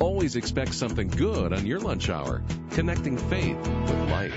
Always expect something good on your lunch hour. Connecting faith with life.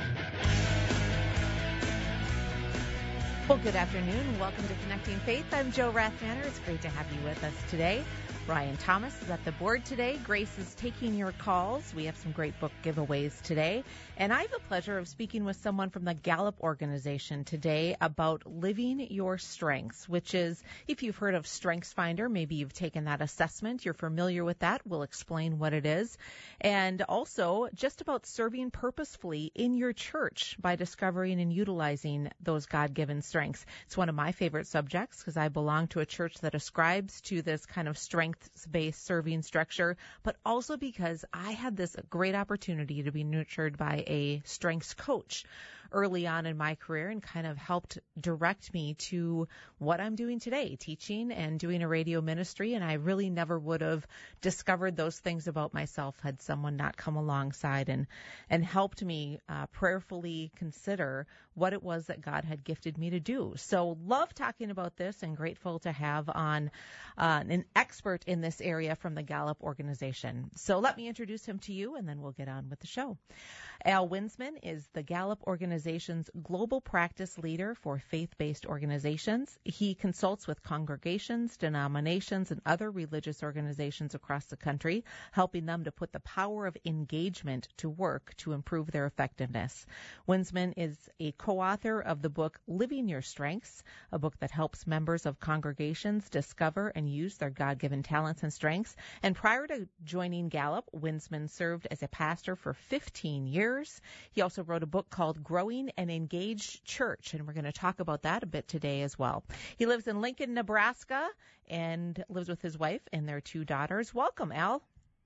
Well, good afternoon. Welcome to Connecting Faith. I'm Joe Rathmanner. It's great to have you with us today. Ryan Thomas is at the board today. Grace is taking your calls. We have some great book giveaways today. And I have the pleasure of speaking with someone from the Gallup organization today about living your strengths, which is, if you've heard of StrengthsFinder, maybe you've taken that assessment. You're familiar with that. We'll explain what it is. And also just about serving purposefully in your church by discovering and utilizing those God-given strengths. It's one of my favorite subjects because I belong to a church that ascribes to this kind of strengths-based serving structure, but also because I had this great opportunity to be nurtured by a strengths coach early on in my career and kind of helped direct me to what I'm doing today, teaching and doing a radio ministry. And I really never would have discovered those things about myself had someone not come alongside and helped me prayerfully consider what it was that God had gifted me to do. So love talking about this and grateful to have on an expert in this area from the Gallup organization. So let me introduce him to you, and then we'll get on with the show. Al Winsman is the Gallup organization's global practice leader for faith-based organizations. He consults with congregations, denominations, and other religious organizations across the country, helping them to put the power of engagement to work to improve their effectiveness. Winsman is a co-author of the book Living Your Strengths, a book that helps members of congregations discover and use their God-given talents and strengths. And prior to joining Gallup, Winsman served as a pastor for 15 years. He also wrote a book called Growing an Engaged Church, and we're going to talk about that a bit today as well. He lives in Lincoln, Nebraska, and lives with his wife and their 2 daughters. Welcome, Al.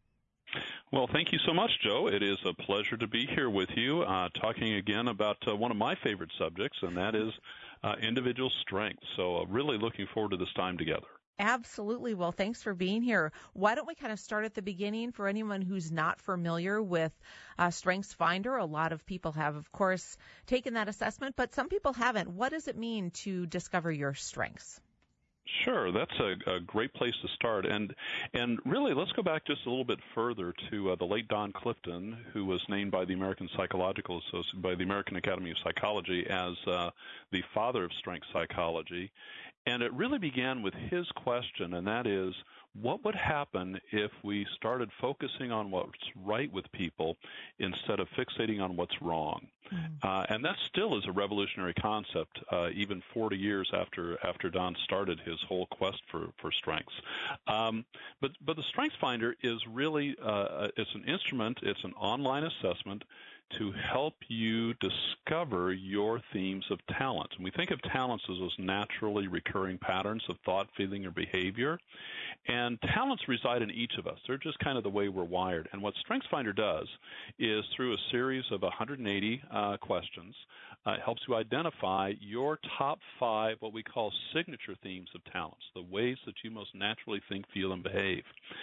Well, thank you so much, Joe. It is a pleasure to be here with you, talking again about one of my favorite subjects, and that is individual strength. So really looking forward to this time together. Absolutely. Well, thanks for being here. Why don't we kind of start at the beginning for anyone who's not familiar with StrengthsFinder? A lot of people have, of course, taken that assessment, but some people haven't. What does it mean to discover your strengths? Sure, that's a great place to start, and really let's go back just a little bit further to the late Don Clifton, who was named by the American Academy of Psychology as the father of strength psychology, and it really began with his question, and that is, what would happen if we started focusing on what's right with people instead of fixating on what's wrong? And that still is a revolutionary concept, even 40 years after Don started his whole quest for strengths. But the StrengthsFinder is really it's an instrument, it's an online assessment to help you discover your themes of talent. And we think of talents as those naturally recurring patterns of thought, feeling, or behavior. And talents reside in each of us. They're just kind of the way we're wired. And what StrengthsFinder does is, through a series of 180 questions, it helps you identify your top 5, what we call signature themes of talents, the ways that you most naturally think, feel, and behave.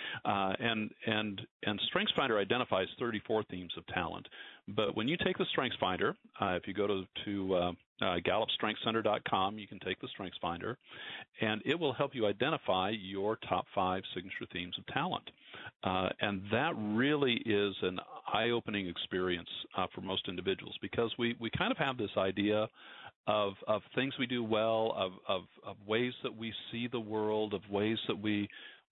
And StrengthsFinder identifies 34 themes of talent. But when you take the StrengthsFinder, if you go to GallupStrengthsCenter.com, you can take the StrengthsFinder, and it will help you identify your top 5 signature themes of talent. And that really is an eye-opening experience for most individuals, because we kind of have this idea of things we do well, of ways that we see the world, of ways that we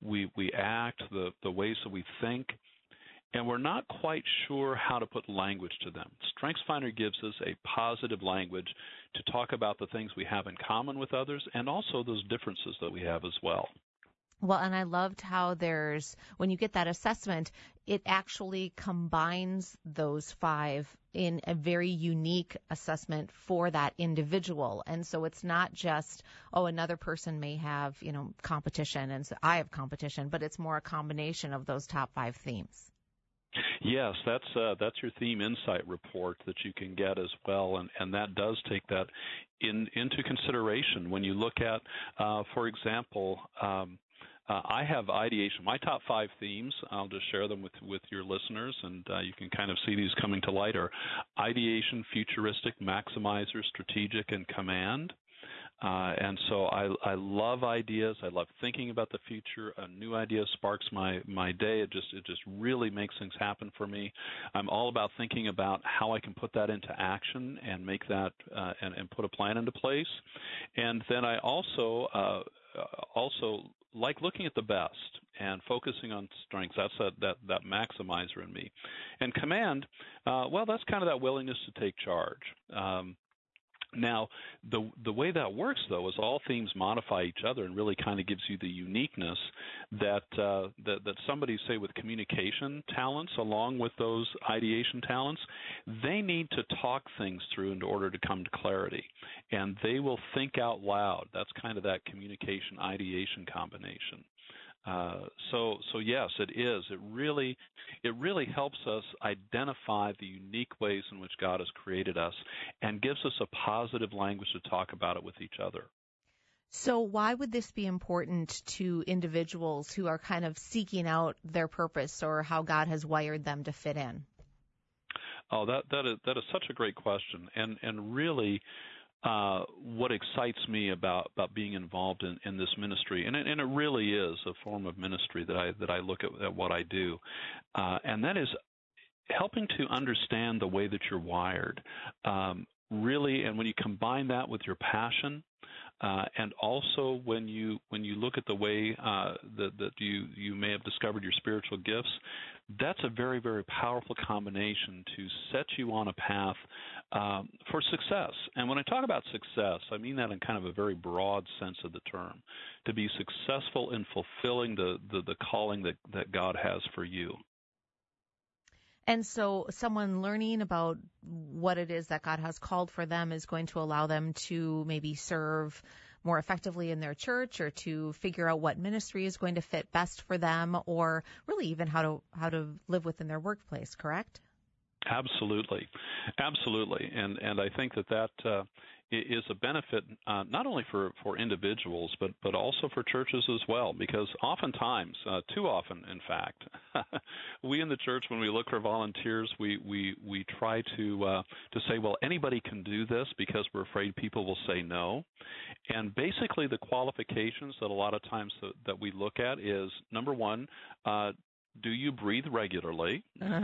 act, the ways that we think. And we're not quite sure how to put language to them. StrengthsFinder gives us a positive language to talk about the things we have in common with others and also those differences that we have as well. Well, and I loved how when you get that assessment, it actually combines those 5 in a very unique assessment for that individual. And so it's not just, another person may have, competition, and so I have competition, but it's more a combination of those top 5 themes. Yes, that's your theme insight report that you can get as well, and that does take that into consideration when you look at, for example, I have ideation. My top 5 themes, I'll just share them with your listeners, and you can kind of see these coming to light, are ideation, futuristic, maximizer, strategic, and command. And so I love ideas. I love thinking about the future. A new idea sparks my day. It just really makes things happen for me. I'm all about thinking about how I can put that into action and make that and put a plan into place. And then I also like looking at the best and focusing on strengths. That's that maximizer in me. And command, well, that's kind of that willingness to take charge. Now, the way that works, though, is all themes modify each other and really kind of gives you the uniqueness that somebody, say, with communication talents along with those ideation talents, they need to talk things through in order to come to clarity. And they will think out loud. That's kind of that communication ideation combination. So yes, it is. It really helps us identify the unique ways in which God has created us and gives us a positive language to talk about it with each other. So why would this be important to individuals who are kind of seeking out their purpose or how God has wired them to fit in? Oh, that is such a great question, and really. What excites me about being involved in this ministry, and it really is a form of ministry that I look at what I do, and that is helping to understand the way that you're wired, really, and when you combine that with your passion, and also when you look at the way that you may have discovered your spiritual gifts, that's a very, very powerful combination to set you on a path for success. And when I talk about success, I mean that in kind of a very broad sense of the term, to be successful in fulfilling the calling that God has for you. And so someone learning about what it is that God has called for them is going to allow them to maybe serve more effectively in their church, or to figure out what ministry is going to fit best for them, or really even how to live within their workplace, correct? Absolutely. And I think that is a benefit not only for individuals, but also for churches as well, because oftentimes, too often, in fact, we in the church, when we look for volunteers, we try to say, well, anybody can do this because we're afraid people will say no. And basically the qualifications that a lot of times that we look at is, number one, do you breathe regularly?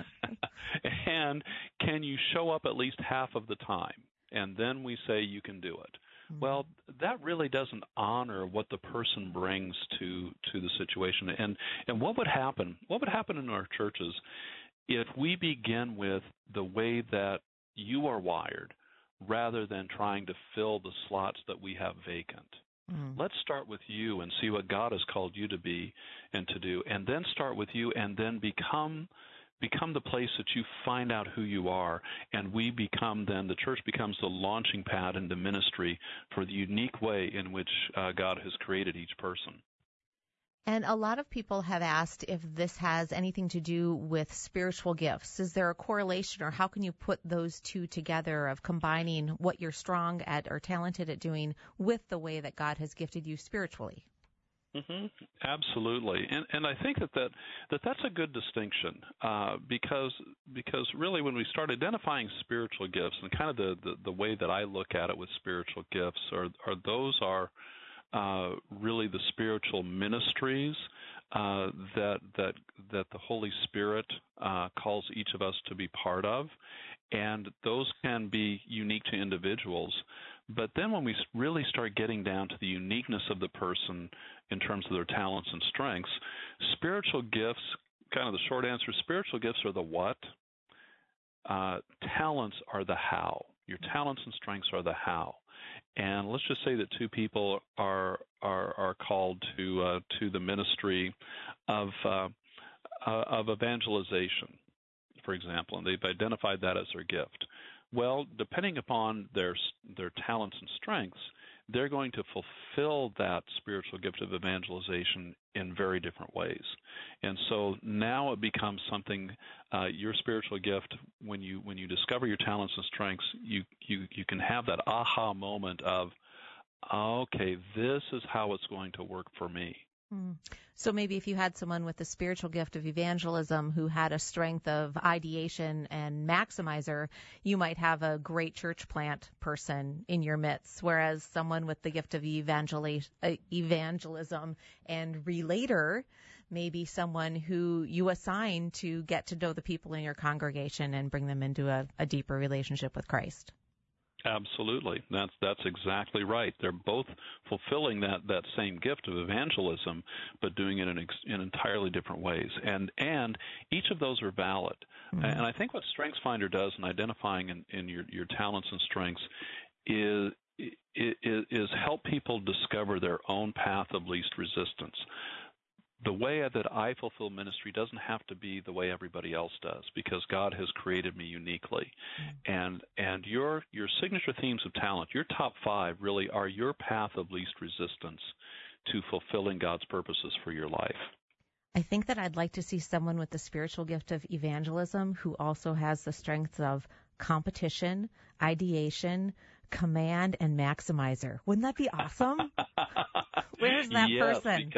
And can you show up at least half of the time? And then we say you can do it. Mm-hmm. Well, that really doesn't honor what the person brings to the situation. And what would happen in our churches if we begin with the way that you are wired rather than trying to fill the slots that we have vacant? Let's start with you and see what God has called you to be and to do, and then start with you and then become the place that you find out who you are, and the church becomes the launching pad into ministry for the unique way in which God has created each person. And a lot of people have asked if this has anything to do with spiritual gifts. Is there a correlation, or how can you put those two together, of combining what you're strong at or talented at doing with the way that God has gifted you spiritually? Mm-hmm. Absolutely, and I think that's a good distinction because really when we start identifying spiritual gifts, and kind of the way that I look at it with spiritual gifts are really the spiritual ministries that the Holy Spirit calls each of us to be part of, and those can be unique to individuals. But then when we really start getting down to the uniqueness of the person in terms of their talents and strengths, spiritual gifts, kind of the short answer, spiritual gifts are the what, talents are the how. Your talents and strengths are the how. And let's just say that two people are called to the ministry of evangelization, for example, and they've identified that as their gift. Well, depending upon their talents and strengths, they're going to fulfill that spiritual gift of evangelization in very different ways. And so now it becomes something, your spiritual gift, when you discover your talents and strengths, you can have that aha moment of, okay, this is how it's going to work for me. So maybe if you had someone with the spiritual gift of evangelism who had a strength of ideation and maximizer, you might have a great church plant person in your midst, whereas someone with the gift of evangelism and relator, maybe someone who you assign to get to know the people in your congregation and bring them into a deeper relationship with Christ. Absolutely. That's exactly right. They're both fulfilling that same gift of evangelism, but doing it in entirely different ways. And each of those are valid. Mm-hmm. And I think what StrengthsFinder does in identifying in your talents and strengths is help people discover their own path of least resistance. The way that I fulfill ministry doesn't have to be the way everybody else does, because God has created me uniquely. And your signature themes of talent, your top 5 really are your path of least resistance to fulfilling God's purposes for your life. I think that I'd like to see someone with the spiritual gift of evangelism who also has the strengths of competition, ideation, command, and maximizer. Wouldn't that be awesome? Where's that person?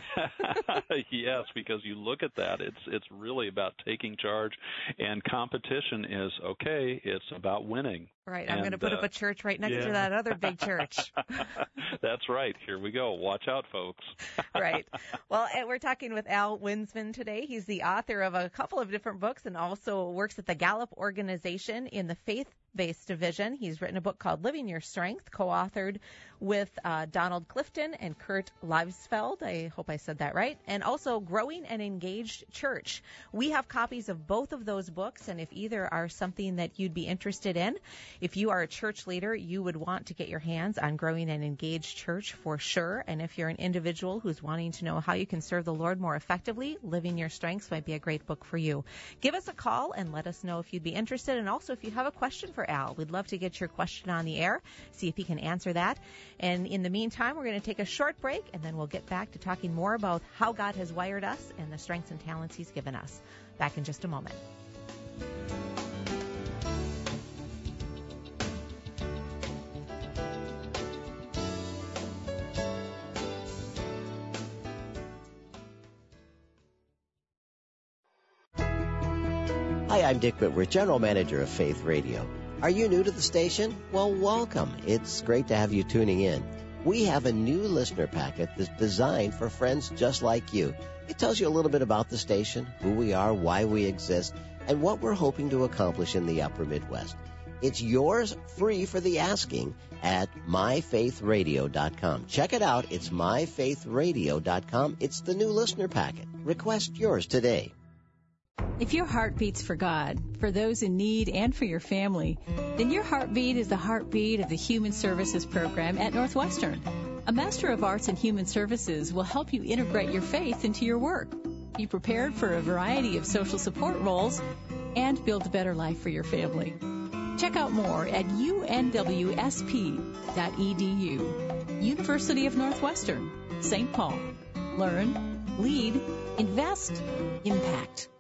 Because you look at that, it's really about taking charge, and competition is okay. It's about winning. Right. I'm going to put up a church right next to that other big church. That's right. Here we go. Watch out, folks. Right. Well, we're talking with Al Winsman today. He's the author of a couple of different books and also works at the Gallup organization in the faith-based division. He's written a book called Living Your Strength, co-authored with Donald Clifton and Kurt Livesfeld. I hope I said that right. And also Growing an Engaged Church. We have copies of both of those books, and if either are something that you'd be interested in, if you are a church leader, you would want to get your hands on Growing an Engaged Church for sure. And if you're an individual who's wanting to know how you can serve the Lord more effectively, Living Your Strengths might be a great book for you. Give us a call and let us know if you'd be interested. And also, if you have a question for Al, we'd love to get your question on the air, see if he can answer that. And in the meantime, we're going to take a short break, and then we'll get back to talking more about how God has wired us and the strengths and talents He's given us. Back in just a moment. Hi, I'm Dick Whitworth, General Manager of Faith Radio. Are you new to the station? Well, welcome. It's great to have you tuning in. We have a new listener packet that's designed for friends just like you. It tells you a little bit about the station, who we are, why we exist, and what we're hoping to accomplish in the Upper Midwest. It's yours free for the asking at myfaithradio.com. Check it out. It's myfaithradio.com. It's the new listener packet. Request yours today. If your heart beats for God, for those in need, and for your family, then your heartbeat is the heartbeat of the Human Services Program at Northwestern. A Master of Arts in Human Services will help you integrate your faith into your work, be prepared for a variety of social support roles, and build a better life for your family. Check out more at unwsp.edu. University of Northwestern, St. Paul. Learn, lead, invest, impact.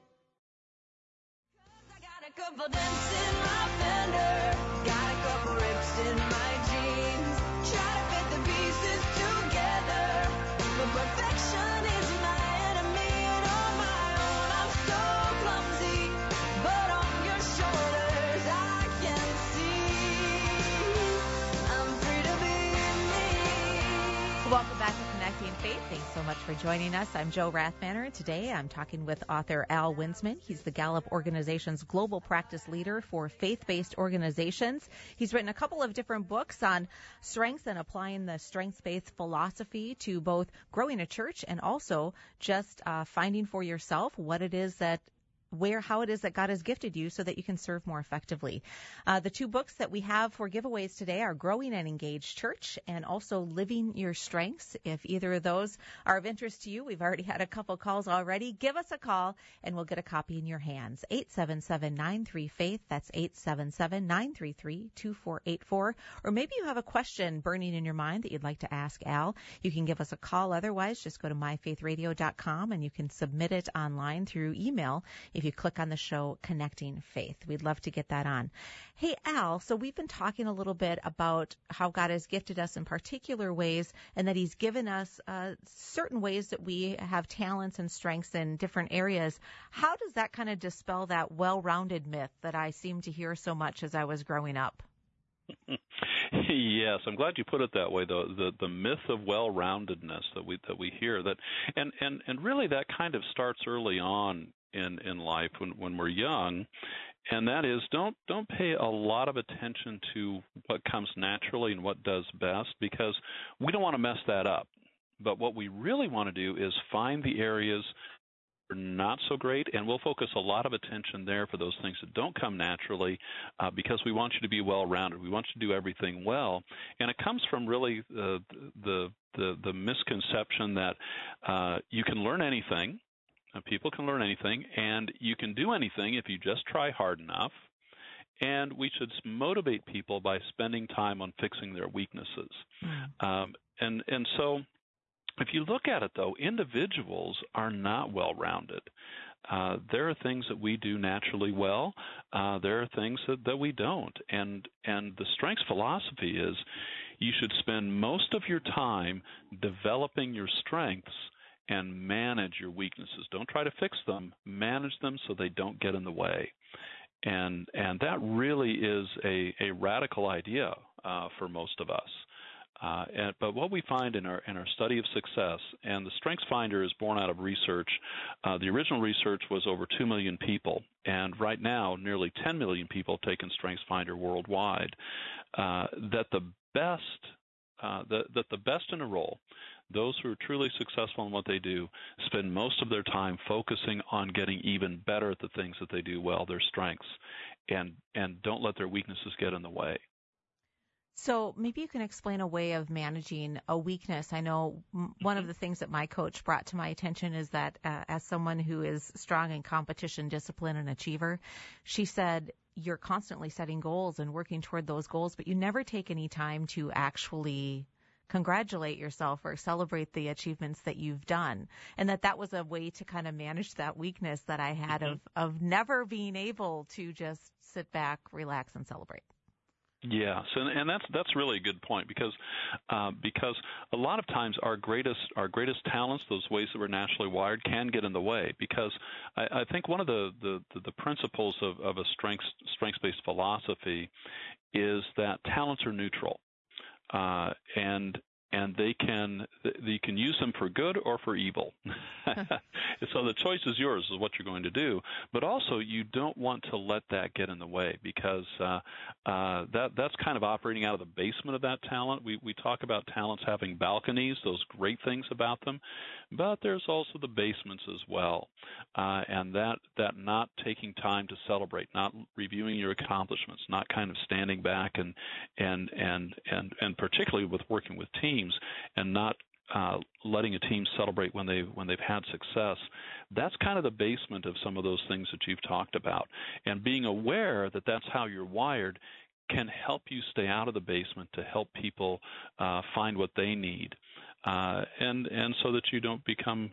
Couple dents in my fender, got a couple rips in my jeans, try to fit the pieces together, but perfection is my enemy, and on my own I'm so clumsy, but on your shoulders I can see I'm free to be me. Welcome back to Connecting Faith. Thanks so much for joining us. I'm Jo Rathmanner, and today I'm talking with author Al Winsman. He's the Gallup Organization's global practice leader for faith-based organizations. He's written a couple of different books on strengths and applying the strengths-based philosophy to both growing a church and also just finding for yourself what it is that how it is that God has gifted you so that you can serve more effectively. The two books that we have for giveaways today are Growing an Engaged Church and also Living Your Strengths. If either of those are of interest to you, we've already had a couple calls already. Give us a call and we'll get a copy in your hands. 877-93-FAITH. That's 877-933-2484. Or maybe you have a question burning in your mind that you'd like to ask Al. You can give us a call. Otherwise, just go to myfaithradio.com and you can submit it online through email if you click on the show Connecting Faith. We'd love to get that on. Hey, Al, so we've been talking a little bit about how God has gifted us in particular ways and that he's given us certain ways that we have talents and strengths in different areas. How does that kind of dispel that well-rounded myth that I seem to hear so much as I was growing up? Yes, I'm glad you put it that way. The myth of well-roundedness that we hear, that and really that kind of starts early on in life when we're young, and that is don't pay a lot of attention to what comes naturally and what does best, because we don't want to mess that up. But what we really want to do is find the areas are not so great, and we'll focus a lot of attention there for those things that don't come naturally, because we want you to be well-rounded. We want you to do everything well, and it comes from really the misconception that you can learn anything, people can learn anything, and you can do anything if you just try hard enough. And we should motivate people by spending time on fixing their weaknesses, and so. If you look at it, though, individuals are not well-rounded. There are things that we do naturally well. There are things that we don't. And the strengths philosophy is you should spend most of your time developing your strengths and manage your weaknesses. Don't try to fix them. Manage them so they don't get in the way. And that really is a radical idea for most of us. But what we find in our study of success, and the Strengths Finder is born out of research. The original research was over 2 million people, and right now nearly 10 million people have taken Strengths Finder worldwide. That the best in a role, those who are truly successful in what they do, spend most of their time focusing on getting even better at the things that they do well, their strengths, and don't let their weaknesses get in the way. So maybe you can explain a way of managing a weakness. I know one of the things that my coach brought to my attention is that as someone who is strong in competition, discipline, and achiever, she said you're constantly setting goals and working toward those goals, but you never take any time to actually congratulate yourself or celebrate the achievements that you've done. And that was a way to kind of manage that weakness that I had of never being able to just sit back, relax, and celebrate. Yes, and that's really a good point, because a lot of times our greatest talents, those ways that we're naturally wired, can get in the way. Because I think one of the principles of a strengths-based philosophy is that talents are neutral, and you can use them for good or for evil. So the choice is yours, is what you're going to do. But also, you don't want to let that get in the way, because that's kind of operating out of the basement of that talent. We talk about talents having balconies, those great things about them, but there's also the basements as well, and that not taking time to celebrate, not reviewing your accomplishments, not kind of standing back and particularly with working with teams, and not letting a team celebrate when they've had success. That's kind of the basement of some of those things that you've talked about. And being aware that that's how you're wired can help you stay out of the basement to help people find what they need, and so that you don't become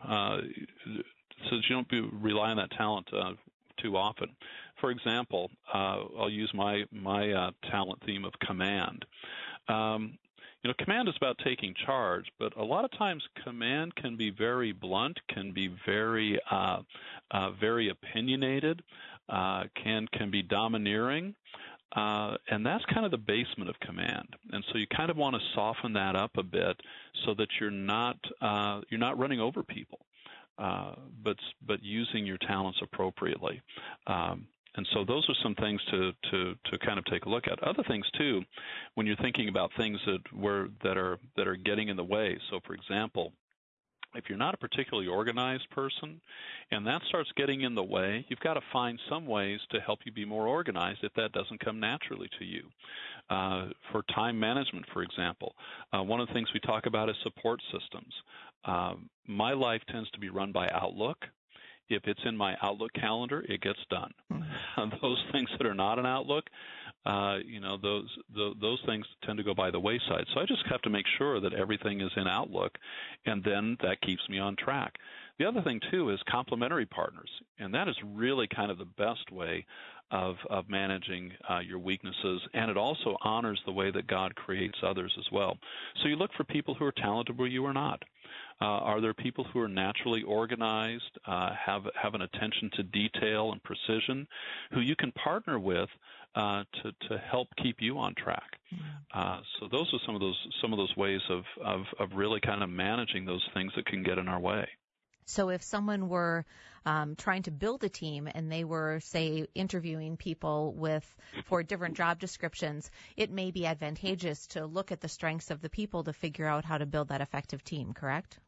rely on that talent too often. For example, I'll use my talent theme of command. Command is about taking charge, but a lot of times command can be very blunt, can be very opinionated, can be domineering, and that's kind of the basement of command. And so you kind of want to soften that up a bit so that you're not running over people, but using your talents appropriately. And so those are some things to kind of take a look at. Other things too, when you're thinking about things that are getting in the way. So, for example, if you're not a particularly organized person and that starts getting in the way, you've got to find some ways to help you be more organized if that doesn't come naturally to you. For time management, for example, one of the things we talk about is support systems. My life tends to be run by Outlook. If it's in my Outlook calendar, it gets done. Those things that are not in Outlook, those things tend to go by the wayside. So I just have to make sure that everything is in Outlook, and then that keeps me on track. The other thing, too, is complementary partners, and that is really kind of the best way of managing your weaknesses, and it also honors the way that God creates others as well. So you look for people who are talented where you are not. Are there people who are naturally organized, have an attention to detail and precision, who you can partner with to help keep you on track? So those are some of those ways of really kind of managing those things that can get in our way. So if someone were trying to build a team and they were, say, interviewing people for different job descriptions, it may be advantageous to look at the strengths of the people to figure out how to build that effective team, correct?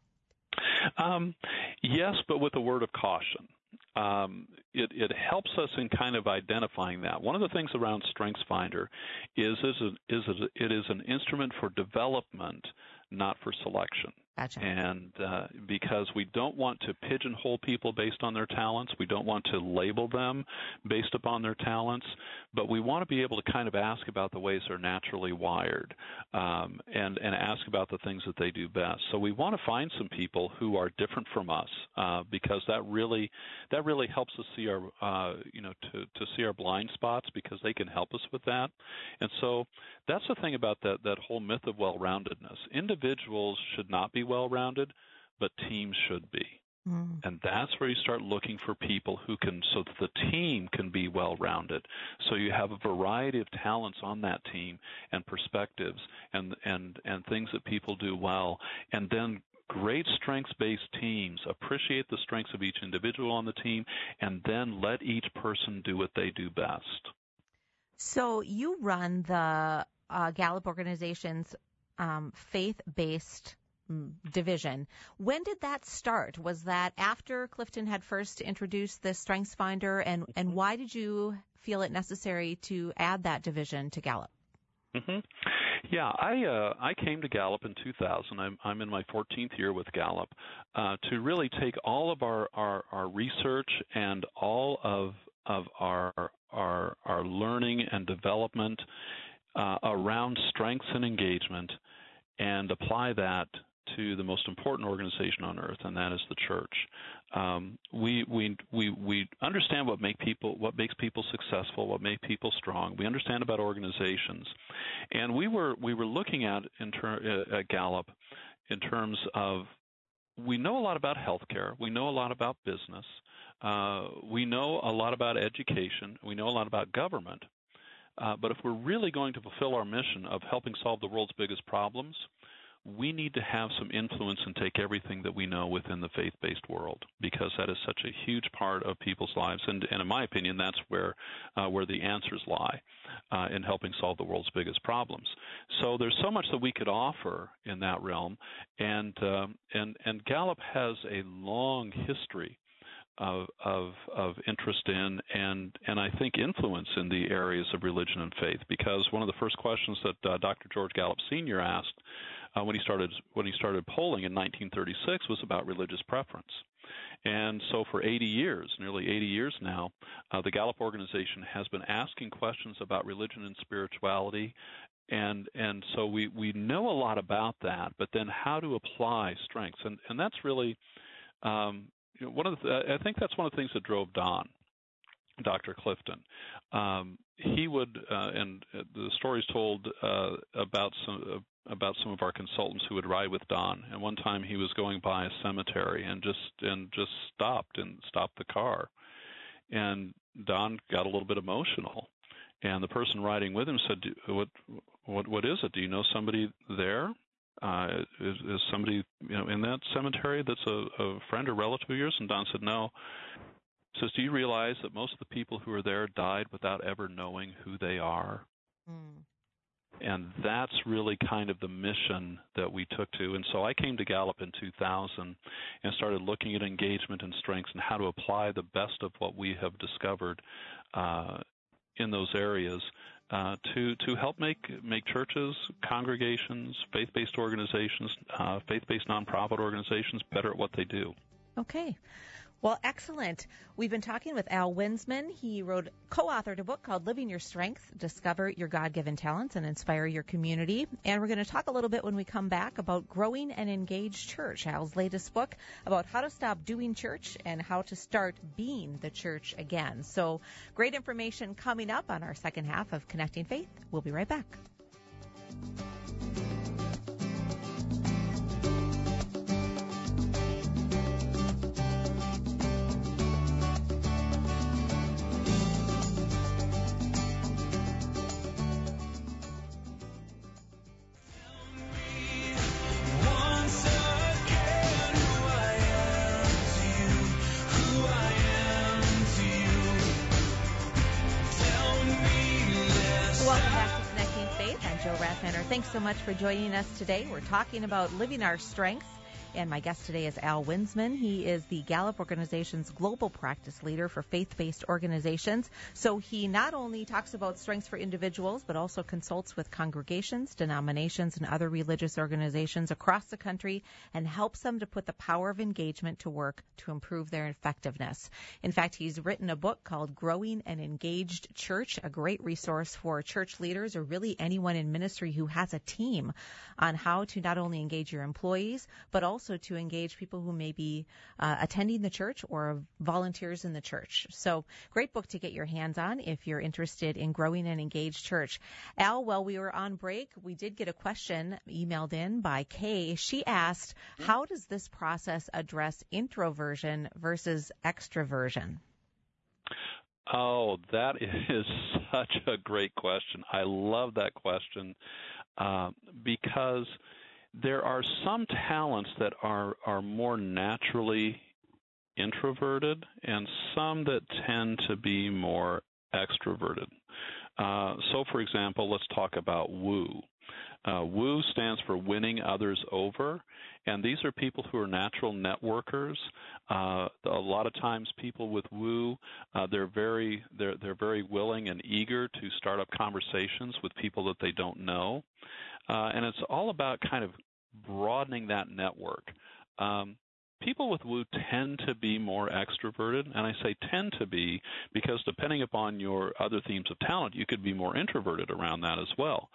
Yes, but with a word of caution. It helps us in kind of identifying that. One of the things around StrengthsFinder is it is an instrument for development, not for selection. Gotcha. And because we don't want to pigeonhole people based on their talents, we don't want to label them based upon their talents, but we want to be able to kind of ask about the ways they're naturally wired, and ask about the things that they do best. So we want to find some people who are different from us, because that really helps us see our to see our blind spots, because they can help us with that. And so that's the thing about that whole myth of well-roundedness. Individuals should not be well-rounded, but teams should be. And that's where you start looking for people who can, so that the team can be well-rounded. So you have a variety of talents on that team and perspectives and things that people do well. And then great strengths-based teams appreciate the strengths of each individual on the team, and then let each person do what they do best. So you run the Gallup organization's faith-based division. When did that start? Was that after Clifton had first introduced the StrengthsFinder, and why did you feel it necessary to add that division to Gallup? Mm-hmm. Yeah, I came to Gallup in 2000. I'm in my 14th year with Gallup, to really take all of our research and all of our learning and development around strengths and engagement, and apply that to the most important organization on earth, and that is the church. We understand what makes people successful, what makes people strong. We understand about organizations, and we were looking at Gallup in terms of, we know a lot about healthcare, we know a lot about business, we know a lot about education, we know a lot about government. But if we're really going to fulfill our mission of helping solve the world's biggest problems, we need to have some influence and take everything that we know within the faith-based world, because that is such a huge part of people's lives. And in my opinion, that's where the answers lie, in helping solve the world's biggest problems. So there's so much that we could offer in that realm, and Gallup has a long history of interest in and I think influence in the areas of religion and faith, because one of the first questions that Dr. George Gallup Sr. asked when he started polling in 1936 was about religious preference. And so for 80 years, nearly 80 years now, the Gallup organization has been asking questions about religion and spirituality, and so we know a lot about that, but then how to apply strengths, and that's really I think that's one of the things that drove Dr. Clifton. He would, and the story's told about some of our consultants who would ride with Don. And one time he was going by a cemetery and just stopped the car, and Don got a little bit emotional. And the person riding with him said, "What is it? Do you know somebody there? Is somebody in that cemetery that's a friend or relative of yours?" And Don said, "No." He says, "Do you realize that most of the people who are there died without ever knowing who they are?" And that's really kind of the mission that we took to. And so I came to Gallup in 2000 and started looking at engagement and strengths and how to apply the best of what we have discovered in those areas to help make churches, congregations, faith-based organizations, faith-based nonprofit organizations better at what they do. Okay. Well, excellent. We've been talking with Al Winsman. He co-authored a book called Living Your Strength, Discover Your God-Given Talents and Inspire Your Community. And we're going to talk a little bit when we come back about growing an engaged church, Al's latest book about how to stop doing church and how to start being the church again. So great information coming up on our second half of Connecting Faith. We'll be right back. Thanks so much for joining us today. We're talking about living our strengths, and my guest today is Al Winsman. He is the Gallup Organization's global practice leader for faith-based organizations. So he not only talks about strengths for individuals, but also consults with congregations, denominations, and other religious organizations across the country and helps them to put the power of engagement to work to improve their effectiveness. In fact, he's written a book called Growing an Engaged Church, a great resource for church leaders or really anyone in ministry who has a team on how to not only engage your employees, but also to engage people who may be attending the church or volunteers in the church. So great book to get your hands on if you're interested in growing an engaged church. Al, while we were on break, we did get a question emailed in by Kay. She asked, how does this process address introversion versus extroversion? Oh, that is such a great question. I love that question because there are some talents that are more naturally introverted and some that tend to be more extroverted. So, for example, let's talk about woo. Woo stands for winning others over, and these are people who are natural networkers. A lot of times, people with woo, they're very willing and eager to start up conversations with people that they don't know, and it's all about kind of broadening that network. People with woo tend to be more extroverted, and I say tend to be because depending upon your other themes of talent, you could be more introverted around that as well.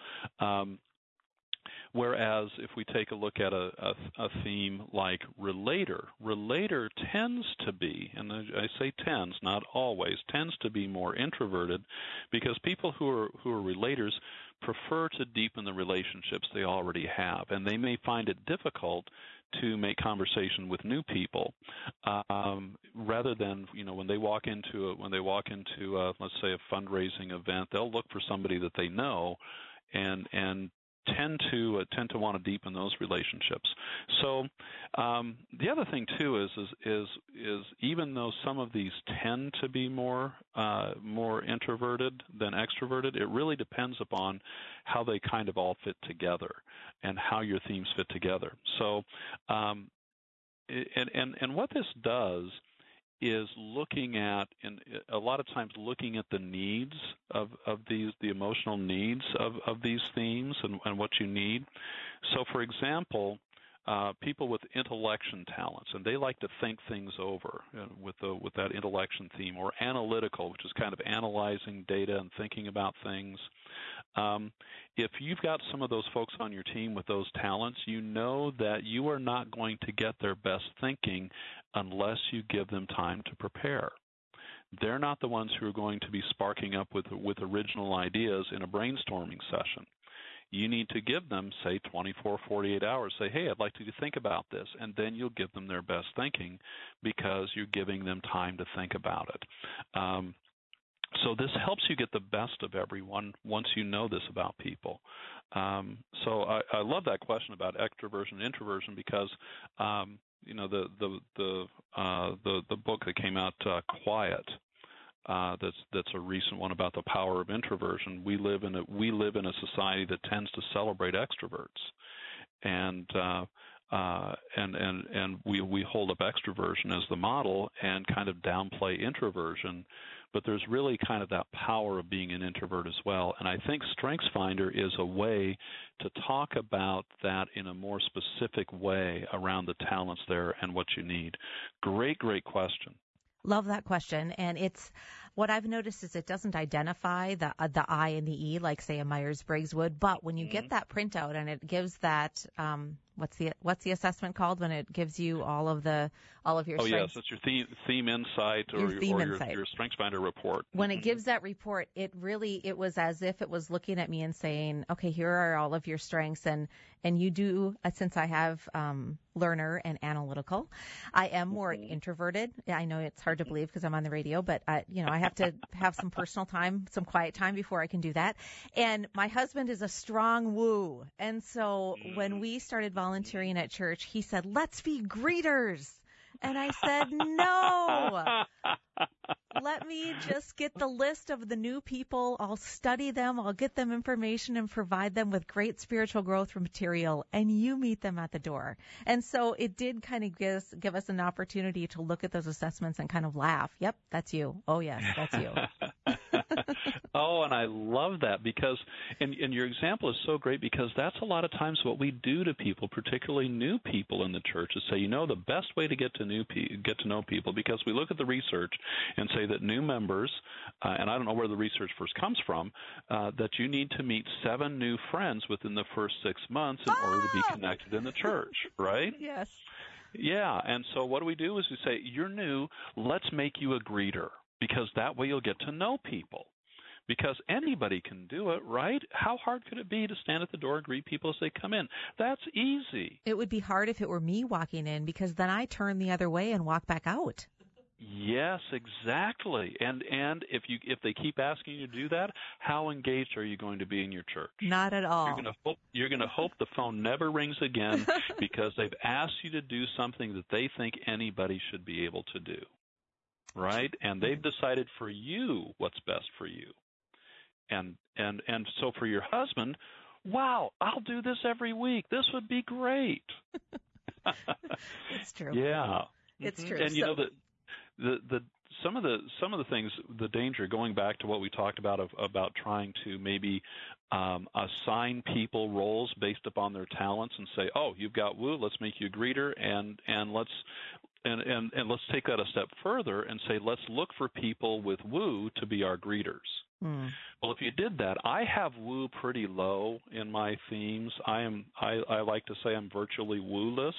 Whereas if we take a look at a theme like relator tends to be, and I say tends, not always, tends to be more introverted because people who are relators prefer to deepen the relationships they already have, and they may find it difficult to make conversation with new people, rather than when they walk into let's say a fundraising event, they'll look for somebody that they know, and tend to want to deepen those relationships. So the other thing too is even though some of these tend to be more introverted than extroverted, it really depends upon how they kind of all fit together and how your themes fit together. So and what this does is looking at, and a lot of times looking at the needs of the emotional needs of these themes and what you need. So, for example, people with intellection talents, and they like to think things over with that intellection theme, or analytical, which is kind of analyzing data and thinking about things. If you've got some of those folks on your team with those talents, you know that you are not going to get their best thinking unless you give them time to prepare. They're not the ones who are going to be sparking up with original ideas in a brainstorming session. You need to give them, say, 24, 48 hours. Say, hey, I'd like you to think about this, and then you'll give them their best thinking because you're giving them time to think about it. So this helps you get the best of everyone once you know this about people. So I love that question about extroversion and introversion because the book that came out, Quiet, that's a recent one about the power of introversion. We live in a society that tends to celebrate extroverts, and and we hold up extroversion as the model and kind of downplay introversion, but there's really kind of that power of being an introvert as well. And I think StrengthsFinder is a way to talk about that in a more specific way around the talents there and what you need. Great question. Love that question. And it's what I've noticed is it doesn't identify the I and the E like, say, a Myers-Briggs would. But when you get that printout and it gives that, what's the assessment called when it gives you all of your strengths? Yes, it's your theme insight or your StrengthsFinder report. When it gives that report, it was as if it was looking at me and saying, okay, here are all of your strengths, and you do, since I have learner and analytical, I am more introverted. I know it's hard to believe because I'm on the radio, but I have to have some personal time, some quiet time before I can do that. And my husband is a strong woo, and so when we started volunteering at church, he said, "Let's be greeters." And I said, no, let me just get the list of the new people. I'll study them. I'll get them information and provide them with great spiritual growth material. And you meet them at the door. And so it did kind of give us an opportunity to look at those assessments and kind of laugh. Yep, that's you. Oh, yes, that's you. Oh, and I love that because, and your example is so great because that's a lot of times what we do to people, particularly new people in the church, is say, the best way to get to know people, because we look at the research and say that new members, and I don't know where the research first comes from, that you need to meet 7 new friends within the first 6 months in order to be connected in the church, right? Yes. Yeah, and so what we do is we say, you're new, let's make you a greeter, because that way you'll get to know people. Because anybody can do it, right? How hard could it be to stand at the door and greet people as they come in? That's easy. It would be hard if it were me walking in, because then I turn the other way and walk back out. Yes, exactly. And if they keep asking you to do that, how engaged are you going to be in your church? Not at all. You're going to hope the phone never rings again because they've asked you to do something that they think anybody should be able to do, right? And they've decided for you what's best for you. And so for your husband, wow, I'll do this every week. This would be great. It's true. Yeah, it's true. And some of the things, the danger, going back to what we talked about trying to maybe assign people roles based upon their talents and say, oh, you've got woo, let's make you a greeter, and let's take that a step further and say, let's look for people with woo to be our greeters. Well, if you did that, I have woo pretty low in my themes. I like to say I'm virtually woo-less.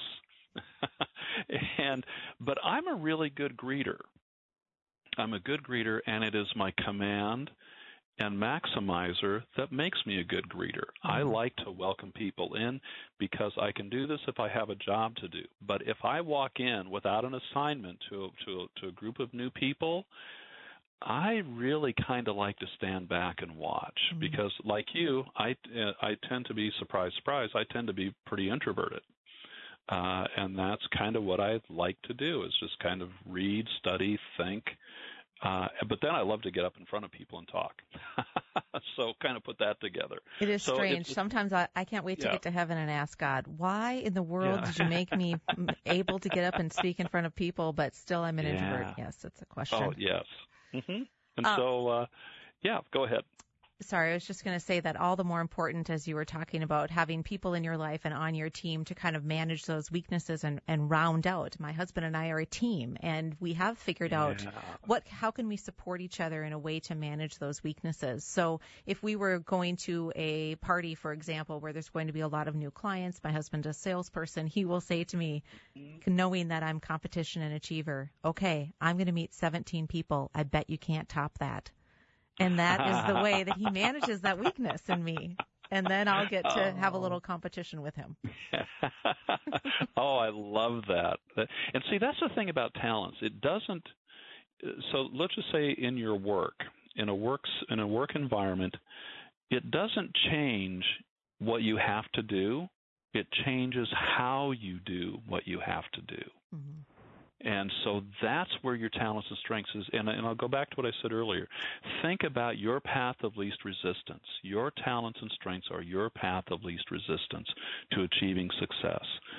But I'm a really good greeter. I'm a good greeter, and it is my command and maximizer that makes me a good greeter. I like to welcome people in because I can do this if I have a job to do. But if I walk in without an assignment to a group of new people, I really kind of like to stand back and watch because, like you, I tend to be surprise. I tend to be pretty introverted. And that's kind of what I like to do is just kind of read, study, think. But then I love to get up in front of people and talk. So kind of put that together. It is strange. Sometimes I can't wait to get to heaven and ask God, why in the world did you make me able to get up and speak in front of people, but still I'm an introvert? Yes, that's a question. Oh, yes. And so, go ahead. Sorry, I was just going to say that all the more important as you were talking about having people in your life and on your team to kind of manage those weaknesses and round out. My husband and I are a team, and we have figured out how can we support each other in a way to manage those weaknesses. So if we were going to a party, for example, where there's going to be a lot of new clients, my husband is a salesperson, he will say to me, knowing that I'm competition and achiever, okay, I'm going to meet 17 people. I bet you can't top that. And that is the way that he manages that weakness in me. And then I'll get to have a little competition with him. Oh, I love that. And see, that's the thing about talents. It doesn't – so let's just say in your work, in a work environment, it doesn't change what you have to do. It changes how you do what you have to do. Mm-hmm. And so that's where your talents and strengths is. And I'll go back to what I said earlier. Think about your path of least resistance. Your talents and strengths are your path of least resistance to achieving success.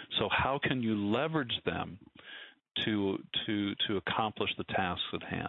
So how can you leverage them to accomplish the tasks at hand?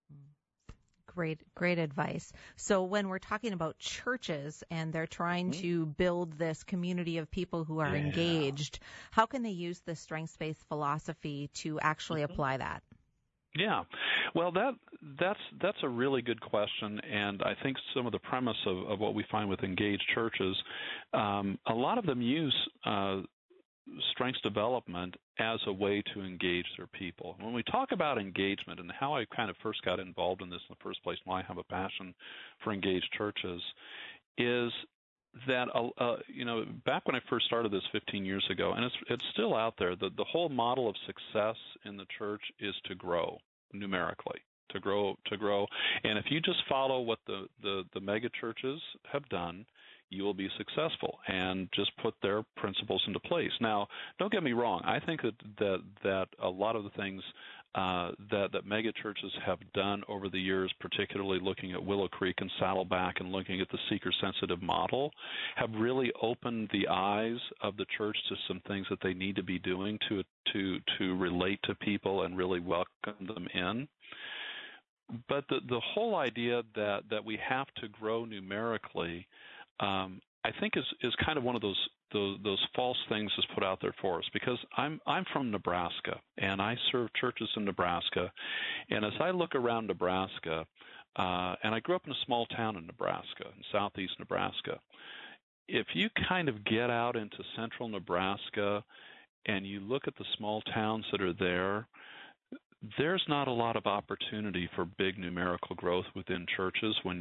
Great advice. So when we're talking about churches and they're trying to build this community of people who are engaged, how can they use the strengths-based philosophy to actually apply that? Yeah, well, that's a really good question, and I think some of the premise of what we find with engaged churches, a lot of them use strengths development as a way to engage their people. When we talk about engagement and how I kind of first got involved in this in the first place, and why I have a passion for engaged churches, is that back when I first started this 15 years ago, and it's still out there, the whole model of success in the church is to grow numerically, to grow, and if you just follow what the mega churches have done, you will be successful and just put their principles into place. Now, don't get me wrong. I think that a lot of the things that mega churches have done over the years, particularly looking at Willow Creek and Saddleback and looking at the seeker-sensitive model, have really opened the eyes of the church to some things that they need to be doing to relate to people and really welcome them in. But the whole idea that we have to grow numerically, I think is kind of one of those false things that's put out there for us, because I'm from Nebraska and I serve churches in Nebraska, and as I look around Nebraska, and I grew up in a small town in Nebraska, in southeast Nebraska. If you kind of get out into central Nebraska and you look at the small towns that are there, there's not a lot of opportunity for big numerical growth within churches when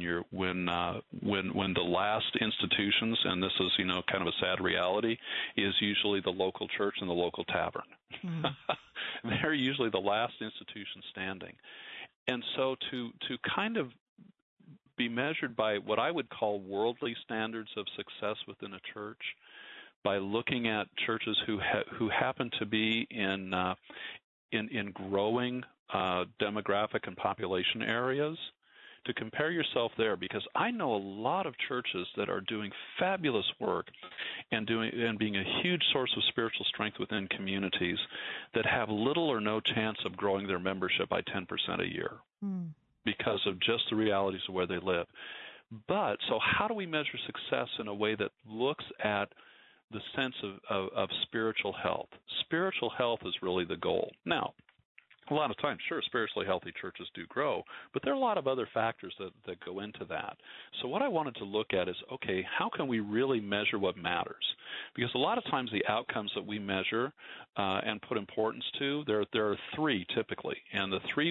the last institutions, and this is kind of a sad reality, is usually the local church and the local tavern. They're usually the last institution standing. And so to kind of be measured by what I would call worldly standards of success within a church, by looking at churches who happen to be in growing demographic and population areas, to compare yourself there, because I know a lot of churches that are doing fabulous work and being a huge source of spiritual strength within communities that have little or no chance of growing their membership by 10% a year because of just the realities of where they live. But so how do we measure success in a way that looks at the sense of spiritual health? Spiritual health is really the goal. Now, a lot of times, sure, spiritually healthy churches do grow, but there are a lot of other factors that go into that. So what I wanted to look at is, okay, how can we really measure what matters? Because a lot of times the outcomes that we measure and put importance to, there are three typically, and the three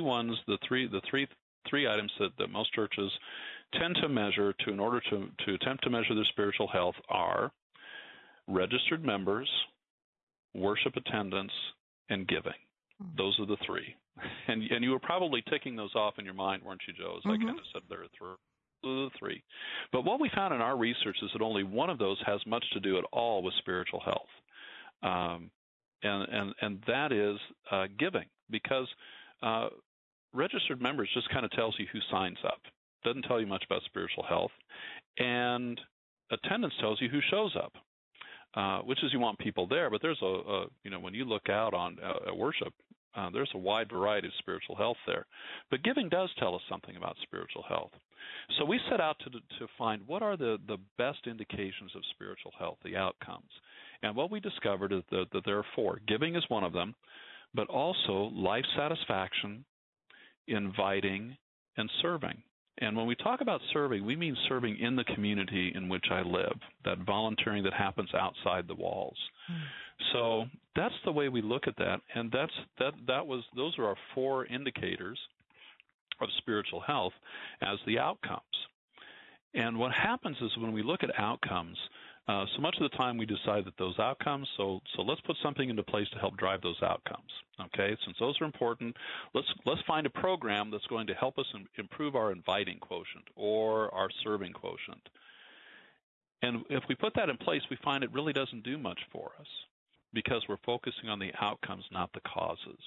items that most churches tend to measure in order to attempt to measure their spiritual health are registered members, worship attendance, and giving. Those are the three. And you were probably ticking those off in your mind, weren't you, Joe? As I kind of said, there are the three. But what we found in our research is that only one of those has much to do at all with spiritual health. And that is giving, because registered members just kind of tells you who signs up. Doesn't tell you much about spiritual health. And attendance tells you who shows up. Which is you want people there, but there's when you look out on worship, there's a wide variety of spiritual health there. But giving does tell us something about spiritual health. So we set out to find what are the best indications of spiritual health, the outcomes. And what we discovered is that there are four. Giving is one of them, but also life satisfaction, inviting, and serving. And when we talk about serving, we mean serving in the community in which I live, that volunteering that happens outside the walls. So that's the way we look at that, and those are our four indicators of spiritual health as the outcomes. And what happens is when we look at outcomes, so much of the time we decide that those outcomes, so let's put something into place to help drive those outcomes. Okay, since those are important, let's find a program that's going to help us improve our inviting quotient or our serving quotient. And if we put that in place, we find it really doesn't do much for us because we're focusing on the outcomes, not the causes.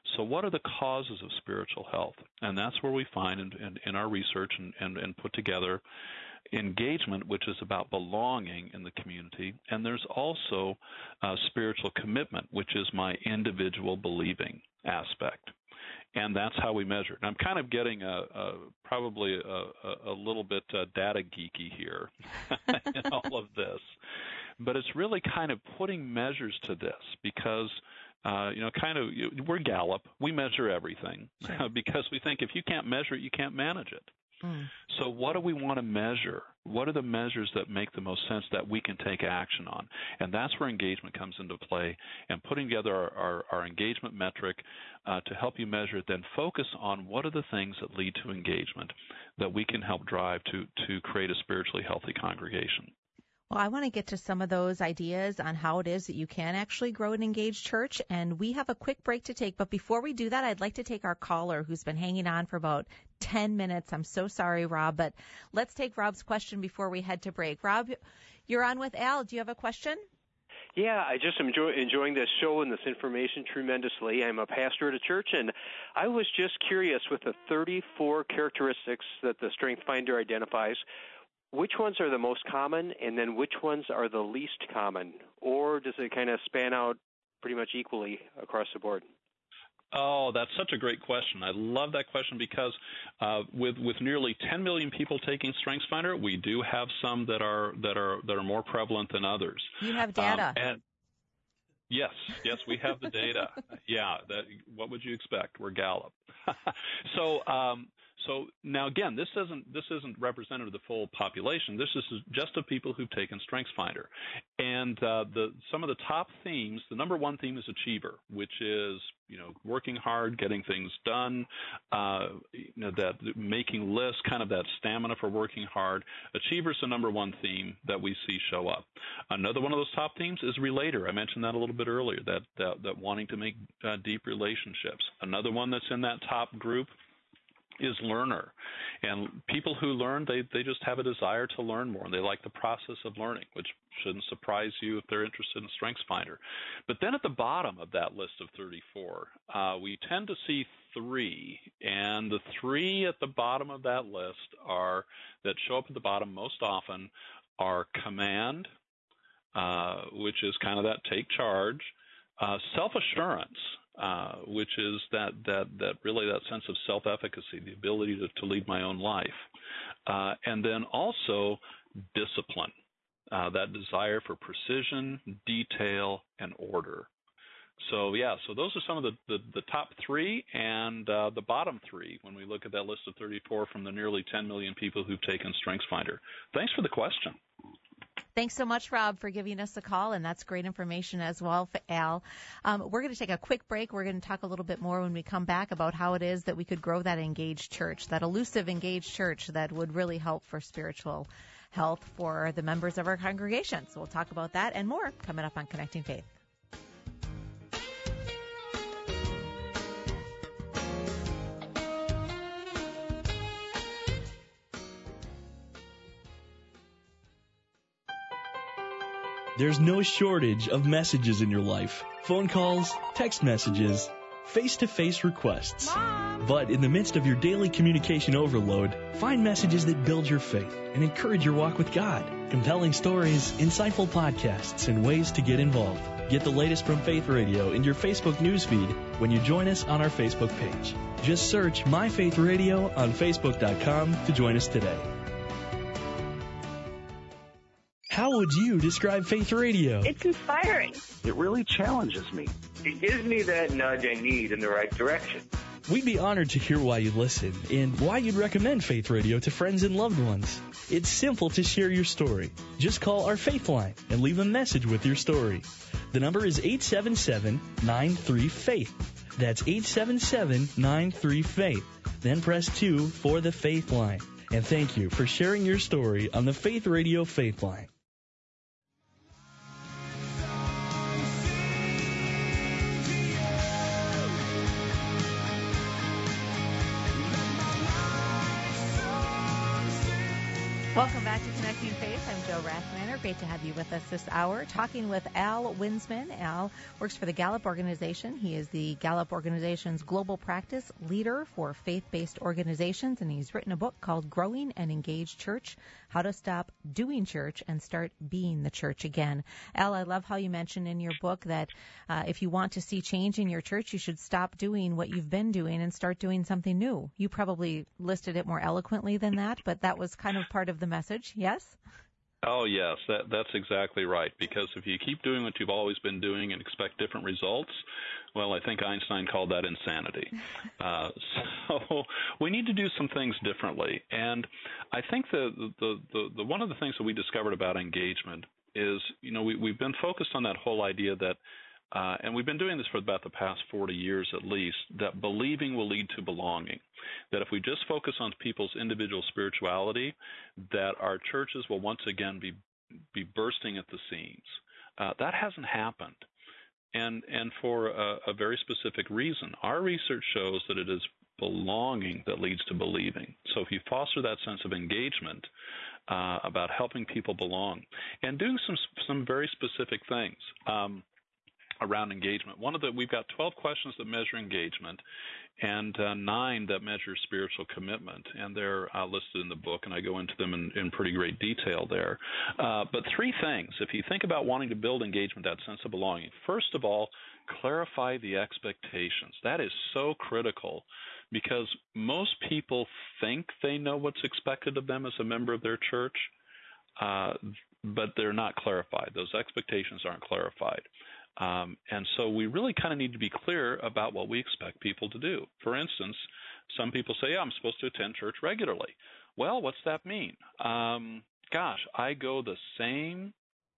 So what are the causes of spiritual health? And that's where we find in our research and put together engagement, which is about belonging in the community. And there's also spiritual commitment, which is my individual believing aspect. And that's how we measure it. And I'm kind of getting probably a little bit data geeky here in all of this. But it's really kind of putting measures to this because, we're Gallup. We measure everything because we think if you can't measure it, you can't manage it. So what do we want to measure? What are the measures that make the most sense that we can take action on? And that's where engagement comes into play, and putting together our engagement metric to help you measure it, then focus on what are the things that lead to engagement that we can help drive to create a spiritually healthy congregation. Well, I want to get to some of those ideas on how it is that you can actually grow an engaged church, and we have a quick break to take. But before we do that, I'd like to take our caller who's been hanging on for about 10 minutes. I'm so sorry, Rob, but let's take Rob's question before we head to break. Rob, you're on with Al. Do you have a question? Yeah, I just am enjoying this show and this information tremendously. I'm a pastor at a church, and I was just curious with the 34 characteristics that the Strength Finder identifies, which ones are the most common, and then which ones are the least common? Or does it kind of span out pretty much equally across the board? Oh, that's such a great question. I love that question because with nearly 10 million people taking StrengthsFinder, we do have some that are more prevalent than others. You have data. Yes, we have the data. Yeah, what would you expect? We're Gallup. So now again, this isn't representative of the full population. This is just of people who've taken StrengthsFinder, and some of the top themes. The number one theme is achiever, which is working hard, getting things done, that making lists, kind of that stamina for working hard. Achiever is the number one theme that we see show up. Another one of those top themes is relator. I mentioned that a little bit earlier. That wanting to make deep relationships. Another one that's in that top group is learner. And people who learn, they just have a desire to learn more, and they like the process of learning, which shouldn't surprise you if they're interested in StrengthsFinder. But then at the bottom of that list of 34, we tend to see three, and the three at the bottom of that list that show up at the bottom most often are command, which is kind of that take charge, self-assurance, which is that really that sense of self-efficacy, the ability to lead my own life, and then also discipline, that desire for precision, detail, and order. So those are some of the top three, and the bottom three when we look at that list of 34 from the nearly 10 million people who've taken StrengthsFinder. Thanks for the question. Thanks so much, Rob, for giving us a call, and that's great information as well for Al. We're going to take a quick break. We're going to talk a little bit more when we come back about how it is that we could grow that engaged church, that elusive engaged church that would really help for spiritual health for the members of our congregation. So we'll talk about that and more coming up on Connecting Faith. There's no shortage of messages in your life. Phone calls, text messages, face-to-face requests. Mom! But in the midst of your daily communication overload, find messages that build your faith and encourage your walk with God. Compelling stories, insightful podcasts, and ways to get involved. Get the latest from Faith Radio in your Facebook newsfeed when you join us on our Facebook page. Just search My Faith Radio on Facebook.com to join us today. How would you describe Faith Radio? It's inspiring. It really challenges me. It gives me that nudge I need in the right direction. We'd be honored to hear why you listen and why you'd recommend Faith Radio to friends and loved ones. It's simple to share your story. Just call our Faith line and leave a message with your story. The number is 877-93-FAITH. That's 877-93-FAITH. Then press 2 for the Faith line. And thank you for sharing your story on the Faith Radio Faith line. Welcome back to Connecting Faith. I'm Joe Rathmanner. Great to have you with us this hour, talking with Al Winsman. Al works for the Gallup Organization. He is the Gallup Organization's global practice leader for faith-based organizations, and he's written a book called Growing an Engaged Church, How to Stop Doing Church and Start Being the Church Again. Al, I love how you mentioned in your book that if you want to see change in your church, you should stop doing what you've been doing and start doing something new. You probably listed it more eloquently than that, but that was kind of part of the message, yes? Oh, yes, that's exactly right. Because if you keep doing what you've always been doing and expect different results, well, I think Einstein called that insanity. So we need to do some things differently. And I think the one of the things that we discovered about engagement is, we've been focused on that whole idea that, and we've been doing this for about the past 40 years at least, that believing will lead to belonging. That if we just focus on people's individual spirituality, that our churches will once again be bursting at the seams. That hasn't happened. And for a very specific reason. Our research shows that it is belonging that leads to believing. So if you foster that sense of engagement about helping people belong and doing some very specific things around engagement. We've got 12 questions that measure engagement and 9 that measure spiritual commitment, and they're listed in the book, and I go into them in pretty great detail there. But 3 things, if you think about wanting to build engagement, that sense of belonging, first of all, clarify the expectations. That is so critical because most people think they know what's expected of them as a member of their church, but they're not clarified. Those expectations aren't clarified. And so we really kind of need to be clear about what we expect people to do. For instance, some people say, I'm supposed to attend church regularly. Well, what's that mean? I go the same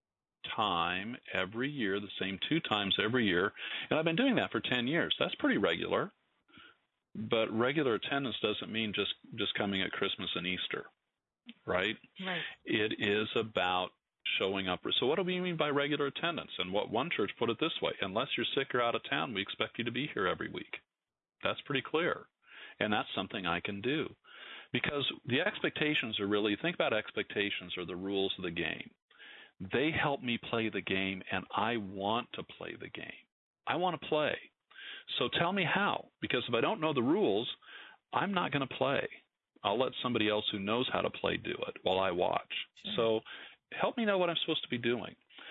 time every year, the same 2 times every year, and I've been doing that for 10 years. That's pretty regular. But regular attendance doesn't mean just coming at Christmas and Easter, right? Right. It is about showing up. So what do we mean by regular attendance? And what one church put it this way: unless you're sick or out of town, we expect you to be here every week. That's pretty clear. And that's something I can do. Because the expectations are really, think about expectations or the rules of the game. They help me play the game, and I want to play the game. I want to play. So tell me how. Because if I don't know the rules, I'm not going to play. I'll let somebody else who knows how to play do it while I watch. Sure. So help me know what I'm supposed to be doing.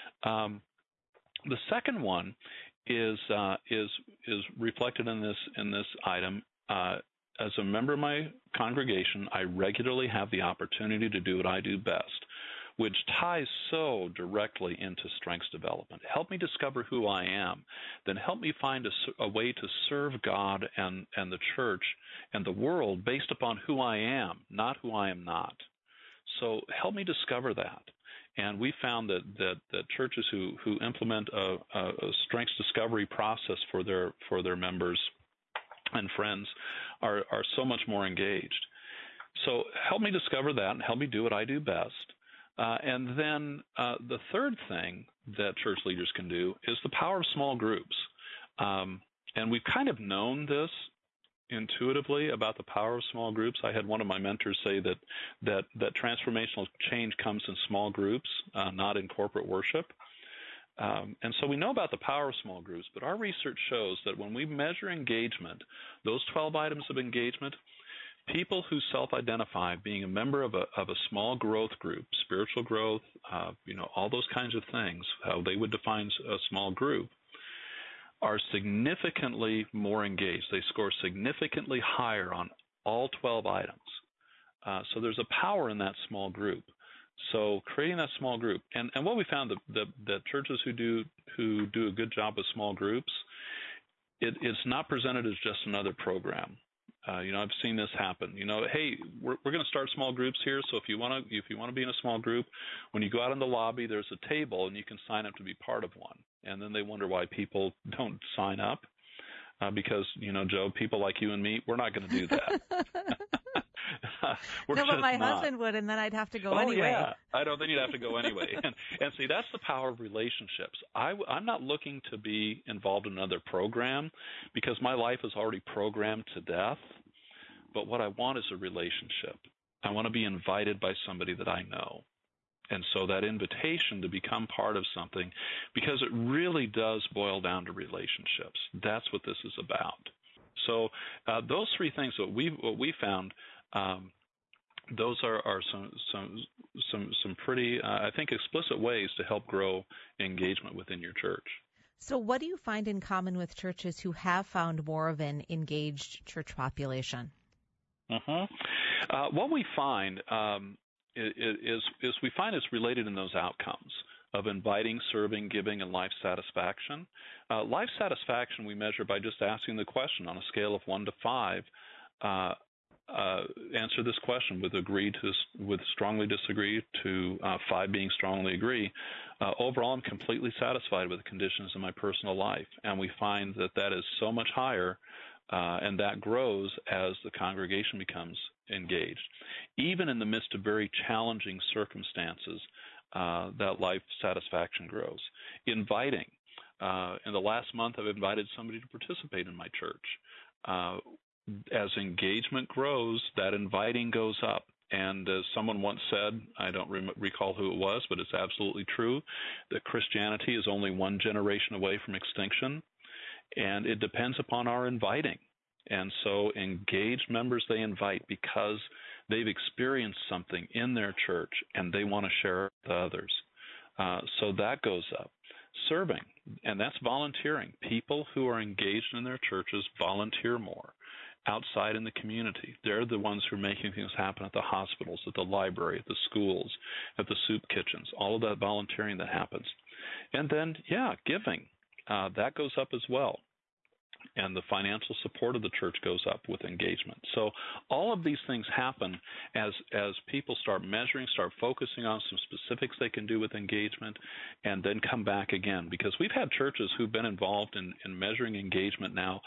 The second one is reflected in this item. As a member of my congregation, I regularly have the opportunity to do what I do best, which ties so directly into strengths development. Help me discover who I am, then help me find a way to serve God and the church and the world based upon who I am, not who I am not. So help me discover that. And we found that churches who implement a strengths discovery process for their members and friends are so much more engaged. So help me discover that and help me do what I do best. And then the third thing that church leaders can do is the power of small groups. And we've kind of known this intuitively about the power of small groups. I had one of my mentors say that transformational change comes in small groups, not in corporate worship. And so we know about the power of small groups, but our research shows that when we measure engagement, those 12 items of engagement, people who self-identify being a member of a small growth group, spiritual growth, all those kinds of things, how they would define a small group, are significantly more engaged. They score significantly higher on all 12 items. So there's a power in that small group. So creating that small group, and what we found that churches who do a good job with small groups, it's not presented as just another program. I've seen this happen. Hey, we're going to start small groups here. So if you want to be in a small group, when you go out in the lobby, there's a table and you can sign up to be part of one. And then they wonder why people don't sign up because Joe, people like you and me, we're not going to do that. No, but my husband would, and then I'd have to go anyway. Yeah, I know. Then you'd have to go anyway. And see, that's the power of relationships. I'm not looking to be involved in another program because my life is already programmed to death. But what I want is a relationship. I want to be invited by somebody that I know. And so that invitation to become part of something, because it really does boil down to relationships. That's what this is about. So those three things what we found, those are some pretty I think explicit ways to help grow engagement within your church. So what do you find in common with churches who have found more of an engaged church population? What we find is we find it's related in those outcomes of inviting, serving, giving, and life satisfaction. Life satisfaction we measure by just asking the question on a scale of 1 to 5. Answer this question with strongly disagree to 5 being strongly agree. Overall, I'm completely satisfied with the conditions in my personal life, and we find that is so much higher, and that grows as the congregation becomes engaged. Even in the midst of very challenging circumstances, that life satisfaction grows. Inviting. In the last month, I've invited somebody to participate in my church. As engagement grows, that inviting goes up. And as someone once said, I don't recall who it was, but it's absolutely true, that Christianity is only one generation away from extinction, and it depends upon our inviting. And so engaged members they invite because they've experienced something in their church and they want to share it with others. So that goes up. Serving, and that's volunteering. People who are engaged in their churches volunteer more outside in the community. They're the ones who are making things happen at the hospitals, at the library, at the schools, at the soup kitchens, all of that volunteering that happens. And then, giving. That goes up as well. And the financial support of the church goes up with engagement. So all of these things happen as people start measuring, start focusing on some specifics they can do with engagement, and then come back again. Because we've had churches who've been involved in measuring engagement now.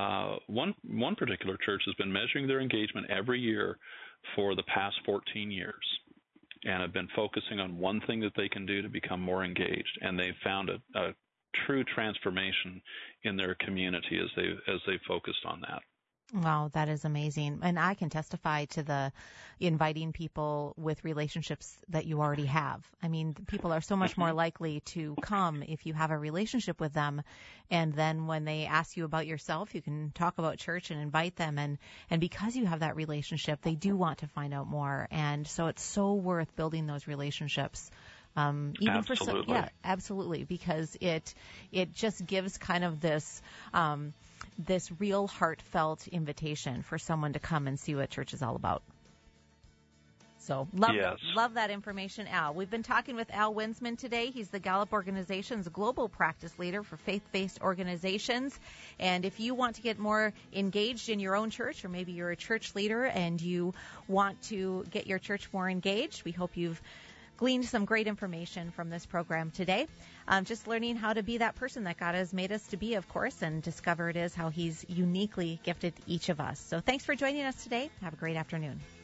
One particular church has been measuring their engagement every year for the past 14 years. And have been focusing on one thing that they can do to become more engaged. And they've found a true transformation in their community as they focused on that. Wow, that is amazing. And I can testify to the inviting people with relationships that you already have. I mean, people are so much more likely to come if you have a relationship with them. And then when they ask you about yourself, you can talk about church and invite them. And because you have that relationship, they do want to find out more. And so it's so worth building those relationships. Absolutely. Absolutely, because it just gives kind of this real heartfelt invitation for someone to come and see what church is all about. So love that information, Al. We've been talking with Al Winsman today. He's the Gallup Organization's global practice leader for faith-based organizations. And if you want to get more engaged in your own church, or maybe you're a church leader and you want to get your church more engaged, we hope you've gleaned some great information from this program today. Just learning how to be that person that God has made us to be, of course, and discover it is how He's uniquely gifted each of us. So thanks for joining us today. Have a great afternoon.